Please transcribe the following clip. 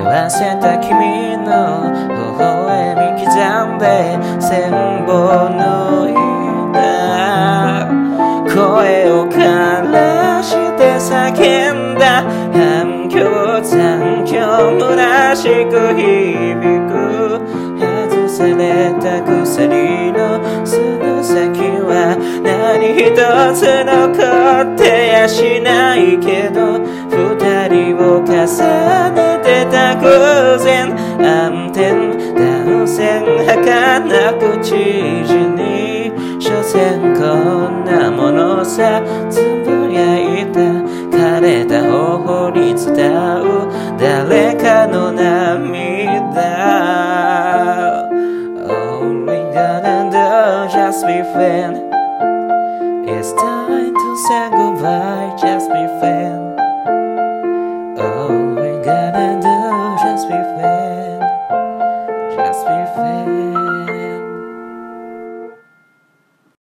わせた君の微笑み刻んで線を抜いた声をからして叫んだ反響残響虚しく響く外された鎖のその先は何一つ残ってやしないけど二人を重ねてた偶然暗転断線儚く知事に所詮こんなものさつぶやいた枯れた頬に伝う誰かの涙 All we gotta do just be friends It's time to say goodbye just be friends All we gotta do just be friends Just be friends